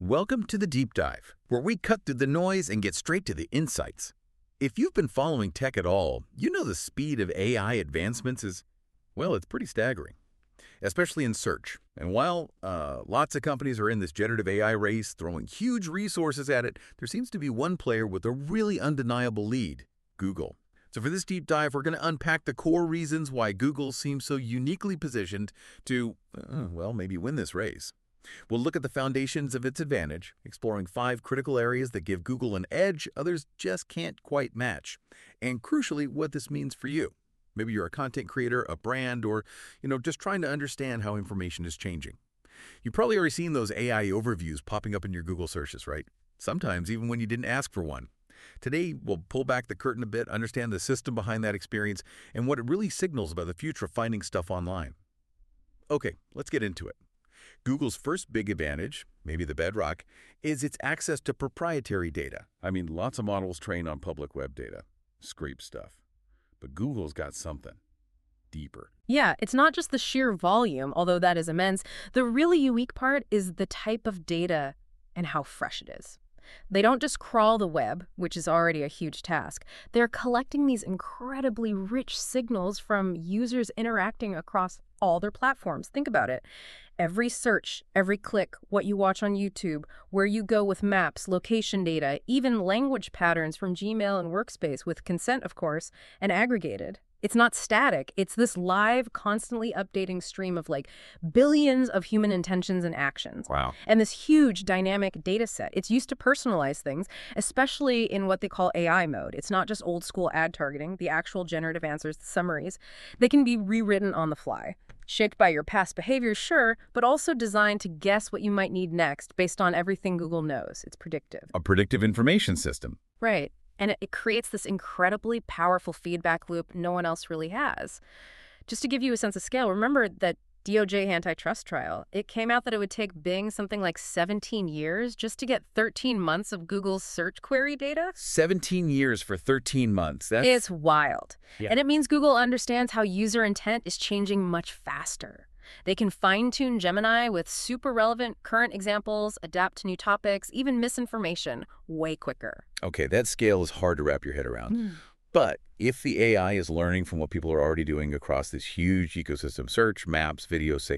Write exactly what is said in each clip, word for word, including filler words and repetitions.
Welcome to the Deep Dive, where we cut through the noise and get straight to the insights. If you've been following tech at all, you know the speed of A I advancements is, well, it's pretty staggering, especially in search. And while uh, lots of companies are in this generative A I race, throwing huge resources at it, there seems to be one player with a really undeniable lead, Google. So for this deep dive, we're going to unpack the core reasons why Google seems so uniquely positioned to, uh, well, maybe win this race. We'll look at the foundations of its advantage, exploring five critical areas that give Google an edge others just can't quite match, and crucially, what this means for you. Maybe you're a content creator, a brand, or, you know, just trying to understand how information is changing. You've probably already seen those A I overviews popping up in your Google searches, right? Sometimes even when you didn't ask for one. Today, we'll pull back the curtain a bit, understand the system behind that experience, and what it really signals about the future of finding stuff online. Okay, let's get into it. Google's first big advantage, maybe the bedrock, is its access to proprietary data. I mean, lots of models train on public web data, scrape stuff. But Google's got something deeper. Yeah, it's not just the sheer volume, although that is immense. The really unique part is the type of data and how fresh it is. They don't just crawl the web, which is already a huge task. They're collecting these incredibly rich signals from users interacting across all their platforms. Think about it. Every search, every click, what you watch on YouTube, where you go with maps, location data, even language patterns from Gmail and Workspace with consent, of course, and aggregated. It's not static. It's this live, constantly updating stream of like billions of human intentions and actions. Wow. And this huge dynamic data set. It's used to personalize things, especially in what they call A I mode. It's not just old school ad targeting, the actual generative answers, the summaries. They can be rewritten on the fly. Shaped by your past behavior, sure, but also designed to guess what you might need next based on everything Google knows. It's predictive. A predictive information system. Right. And it, it creates this incredibly powerful feedback loop no one else really has. Just to give you a sense of scale, remember that D O J antitrust trial. It came out that it would take Bing something like seventeen years just to get thirteen months of Google's search query data. seventeen years for thirteen months. That's... It's wild. Yeah. And it means Google understands how user intent is changing much faster. They can fine-tune Gemini with super relevant current examples, adapt to new topics, even misinformation way quicker. Okay, that scale is hard to wrap your head around. Mm. But if the A I is learning from what people are already doing across this huge ecosystem, search, maps, videos, say,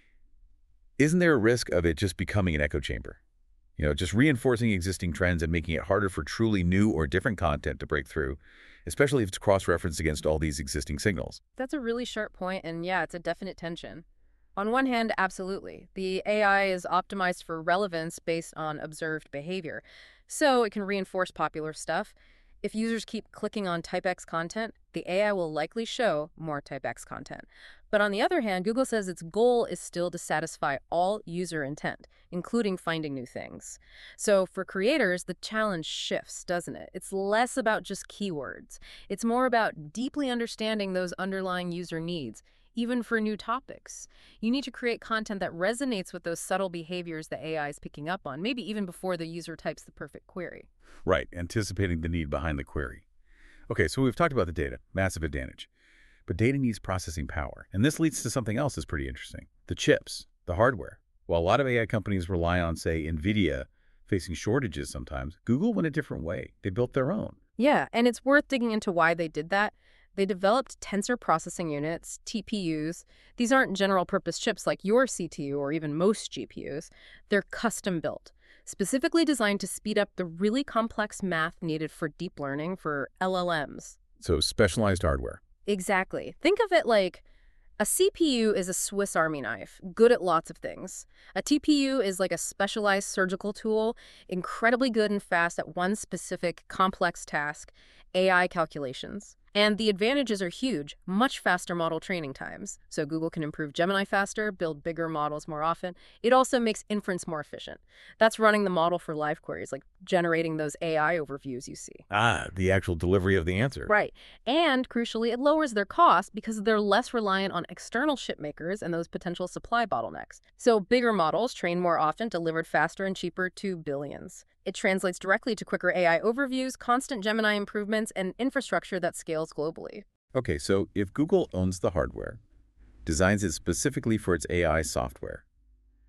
isn't there a risk of it just becoming an echo chamber? You know, just reinforcing existing trends and making it harder for truly new or different content to break through, especially if it's cross-referenced against all these existing signals? That's a really sharp point, and yeah, it's a definite tension. On one hand, absolutely. The A I is optimized for relevance based on observed behavior, so it can reinforce popular stuff. If users keep clicking on Type X content, the A I will likely show more Type X content. But on the other hand, Google says its goal is still to satisfy all user intent, including finding new things. So for creators, the challenge shifts, doesn't it? It's less about just keywords. It's more about deeply understanding those underlying user needs, even for new topics. You need to create content that resonates with those subtle behaviors the A I is picking up on, maybe even before the user types the perfect query. Right, anticipating the need behind the query. Okay, so we've talked about the data, massive advantage. But data needs processing power. And this leads to something else that's pretty interesting. The chips, the hardware. While a lot of A I companies rely on, say, NVIDIA facing shortages sometimes, Google went a different way. They built their own. Yeah, and it's worth digging into why they did that. They developed tensor processing units, T P Us. These aren't general-purpose chips like your C T U or even most G P Us. They're custom-built, specifically designed to speed up the really complex math needed for deep learning for L L Ms. So specialized hardware. Exactly. Think of it like a C P U is a Swiss Army knife, good at lots of things. A T P U is like a specialized surgical tool, incredibly good and fast at one specific complex task, A I calculations. And the advantages are huge, much faster model training times. So Google can improve Gemini faster, build bigger models more often. It also makes inference more efficient. That's running the model for live queries, like generating those A I overviews you see. Ah, the actual delivery of the answer. Right. And crucially, it lowers their cost because they're less reliant on external chip makers and those potential supply bottlenecks. So bigger models trained more often, delivered faster and cheaper to billions. It translates directly to quicker A I overviews, constant Gemini improvements, and infrastructure that scales globally. Okay, so if Google owns the hardware, designs it specifically for its A I software,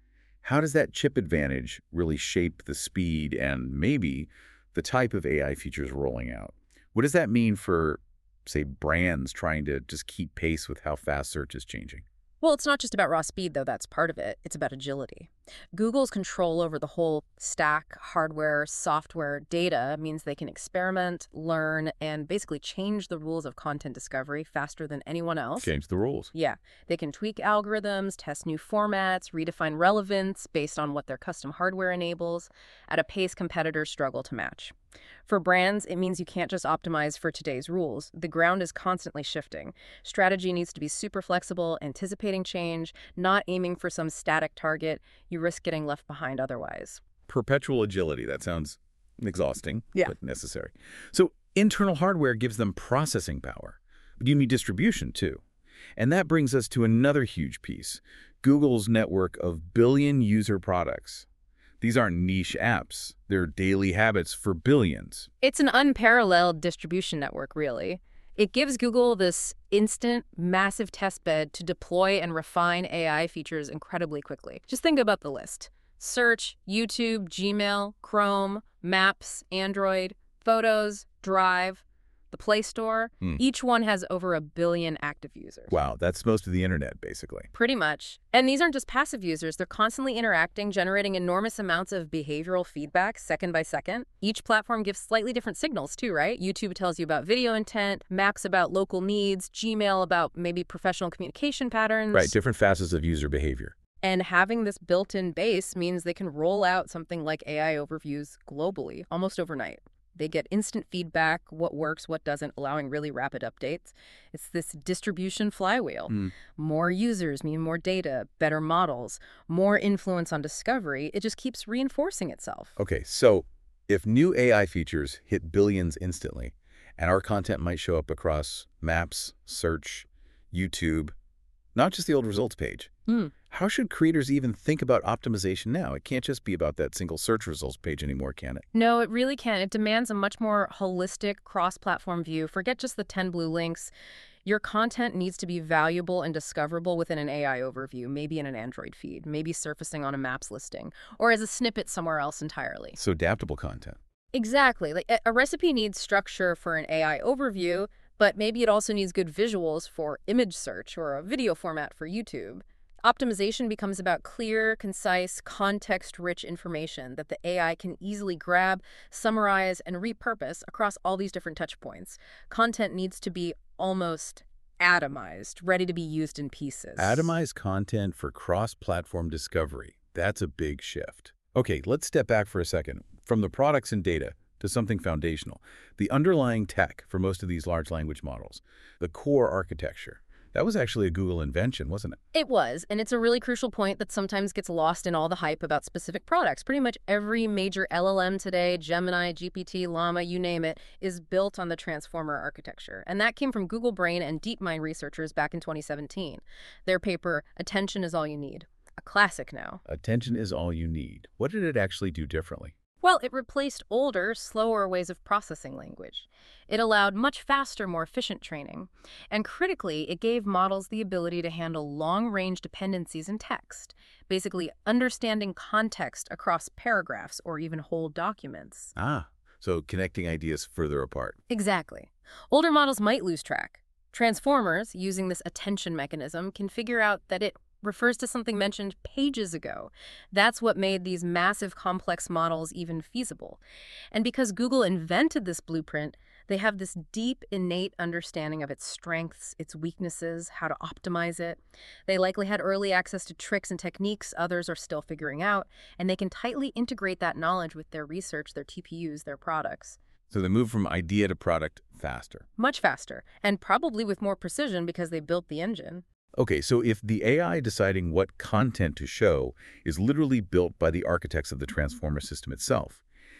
How does that chip advantage really shape the speed and maybe the type of A I features rolling out? What does that mean for, say, brands trying to just keep pace with how fast search is changing? Well, it's not just about raw speed, though. That's part of it. It's about agility. Google's control over the whole stack, hardware, software, data means they can experiment, learn, and basically change the rules of content discovery faster than anyone else. Change the rules. Yeah, they can tweak algorithms, test new formats, redefine relevance based on what their custom hardware enables at a pace competitors struggle to match. For brands, it means you can't just optimize for today's rules. The ground is constantly shifting. Strategy needs to be super flexible, anticipating change, not aiming for some static target. You risk getting left behind otherwise. Perpetual agility. That sounds exhausting, Yeah. but necessary. So internal hardware gives them processing power, but you need distribution too. And that brings us to another huge piece, Google's network of billion user products. These aren't niche apps. They're daily habits for billions. It's an unparalleled distribution network, really. It gives Google this instant, massive testbed to deploy and refine A I features incredibly quickly. Just think about the list. Search, YouTube, Gmail, Chrome, Maps, Android, Photos, Drive, the Play Store. Hmm. Each one has over a billion active users. Wow, that's most of the internet, basically. Pretty much. And these aren't just passive users. They're constantly interacting, generating enormous amounts of behavioral feedback second by second. Each platform gives slightly different signals too, right? YouTube tells you about video intent, Maps about local needs, Gmail about maybe professional communication patterns. Right, different facets of user behavior. And having this built-in base means they can roll out something like A I overviews globally, almost overnight. They get instant feedback, what works, what doesn't, allowing really rapid updates. It's this distribution flywheel. Mm. More users mean more data, better models, more influence on discovery. It just keeps reinforcing itself. Okay, so if new A I features hit billions instantly, and our content might show up across Maps, Search, YouTube, not just the old results page, Mm. how should creators even think about optimization now? It can't just be about that single search results page anymore, can it? No, it really can. It demands a much more holistic cross-platform view. Forget just the ten blue links. Your content needs to be valuable and discoverable within an A I overview, maybe in an Android feed, maybe surfacing on a Maps listing, or as a snippet somewhere else entirely. So adaptable content. Exactly. Like a- a recipe needs structure for an A I overview, but maybe it also needs good visuals for image search or a video format for YouTube. Optimization becomes about clear, concise, context-rich information that the A I can easily grab, summarize, and repurpose across all these different touch points. Content needs to be almost atomized, ready to be used in pieces. Atomized content for cross-platform discovery. That's a big shift. Okay, let's step back for a second. From the products and data to something foundational. The underlying tech for most of these large language models, the core architecture. That was actually a Google invention, wasn't it? It was, and it's a really crucial point that sometimes gets lost in all the hype about specific products. Pretty much every major L L M today, Gemini, G P T, Llama, you name it, is built on the Transformer architecture. And that came from Google Brain and DeepMind researchers back in twenty seventeen. Their paper, Attention is All You Need, a classic now. Attention is all you need. What did it actually do differently? Well, it replaced older, slower ways of processing language. It allowed much faster, more efficient training. And critically, it gave models the ability to handle long-range dependencies in text, basically understanding context across paragraphs or even whole documents. Ah, so connecting ideas further apart. Exactly. Older models might lose track. Transformers, using this attention mechanism, can figure out that it refers to something mentioned pages ago. That's what made these massive complex models even feasible. And because Google invented this blueprint, they have this deep, innate understanding of its strengths, its weaknesses, how to optimize it. They likely had early access to tricks and techniques others are still figuring out, and they can tightly integrate that knowledge with their research, their T P Us, their products. So they move from idea to product faster. Much faster, and probably with more precision because they built the engine. Okay, so if the A I deciding what content to show is literally built by the architects of the Transformer system itself,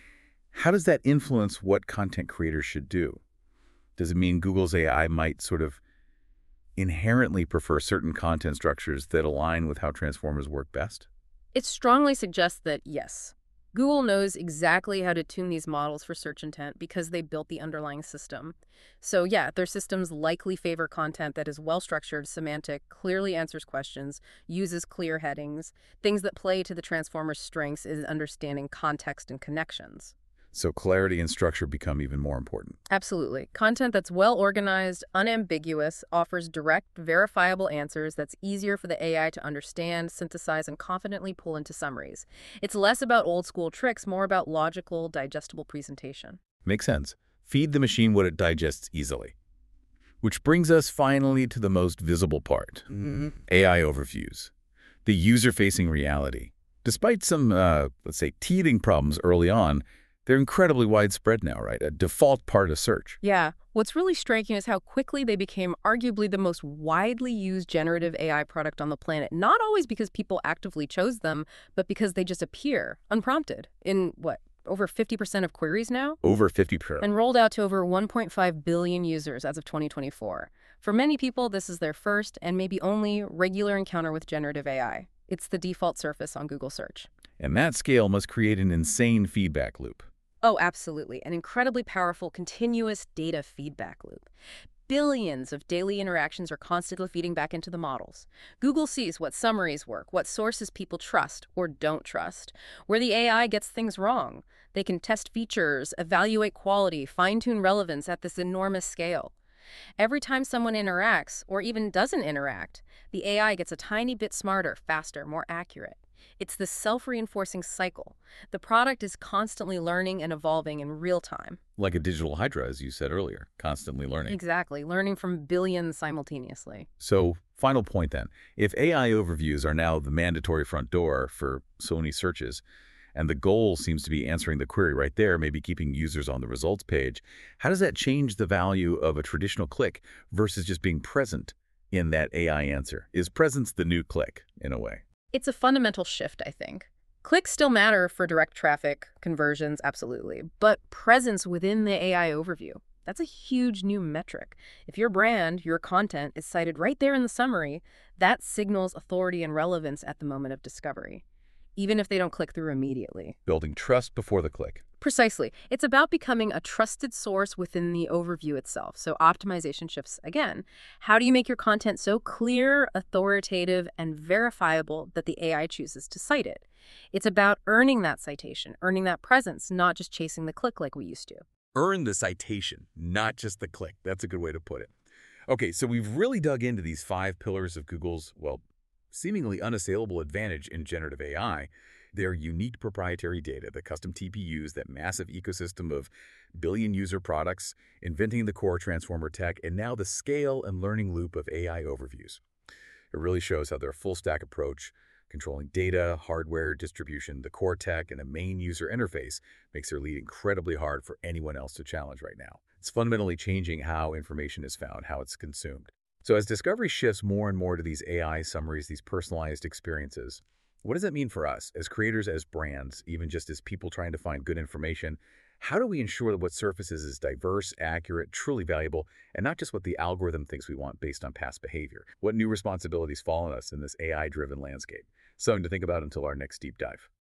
how does that influence what content creators should do? Does it mean Google's A I might sort of inherently prefer certain content structures that align with how Transformers work best? It strongly suggests that, yes, Google knows exactly how to tune these models for search intent because they built the underlying system. So yeah, their systems likely favor content that is well-structured, semantic, clearly answers questions, uses clear headings, things that play to the transformer's strengths is understanding context and connections. So clarity and structure become even more important. Absolutely. Content that's well organized, unambiguous, offers direct, verifiable answers that's easier for the A I to understand, synthesize, and confidently pull into summaries. It's less about old school tricks, more about logical, digestible presentation. Makes sense. Feed the machine what it digests easily. Which brings us finally to the most visible part, Mm-hmm. A I overviews, the user-facing reality. Despite some, uh, let's say, teething problems early on, they're incredibly widespread now, right? A default part of search. Yeah, what's really striking is how quickly they became arguably the most widely used generative A I product on the planet. Not always because people actively chose them, but because they just appear, unprompted, in what, over fifty percent of queries now? Over fifty percent. And rolled out to over one point five billion users as of twenty twenty-four. For many people, this is their first and maybe only regular encounter with generative A I. It's the default surface on Google Search. And that scale must create an insane feedback loop. Oh, absolutely. An incredibly powerful, continuous data feedback loop. Billions of daily interactions are constantly feeding back into the models. Google sees what summaries work, what sources people trust or don't trust, where the A I gets things wrong. They can test features, evaluate quality, fine-tune relevance at this enormous scale. Every time someone interacts, or even doesn't interact, the A I gets a tiny bit smarter, faster, more accurate. It's this self-reinforcing cycle. The product is constantly learning and evolving in real time. Like a digital hydra, as you said earlier, constantly learning. Exactly, learning from billions simultaneously. So, final point then. If A I overviews are now the mandatory front door for so many searches, and the goal seems to be answering the query right there, maybe keeping users on the results page, how does that change the value of a traditional click versus just being present in that A I answer? Is presence the new click, in a way? It's a fundamental shift, I think. Clicks still matter for direct traffic, conversions, absolutely, but presence within the A I overview, that's a huge new metric. If your brand, your content, is cited right there in the summary, that signals authority and relevance at the moment of discovery, even if they don't click through immediately. Building trust before the click. Precisely. It's about becoming a trusted source within the overview itself. So optimization shifts again. How do you make your content so clear, authoritative, and verifiable that the A I chooses to cite it? It's about earning that citation, earning that presence, not just chasing the click like we used to. Earn the citation, not just the click. That's a good way to put it. Okay, so we've really dug into these five pillars of Google's, well, seemingly unassailable advantage in generative A I. Their unique proprietary data, the custom T P Us, that massive ecosystem of billion user products, inventing the core transformer tech, and now the scale and learning loop of A I overviews. It really shows how their full stack approach, controlling data, hardware, distribution, the core tech, and a main user interface makes their lead incredibly hard for anyone else to challenge right now. It's fundamentally changing how information is found, how it's consumed. So as discovery shifts more and more to these A I summaries, these personalized experiences, what does that mean for us as creators, as brands, even just as people trying to find good information? How do we ensure that what surfaces is diverse, accurate, truly valuable, and not just what the algorithm thinks we want based on past behavior? What new responsibilities fall on us in this A I-driven landscape? Something to think about until our next deep dive.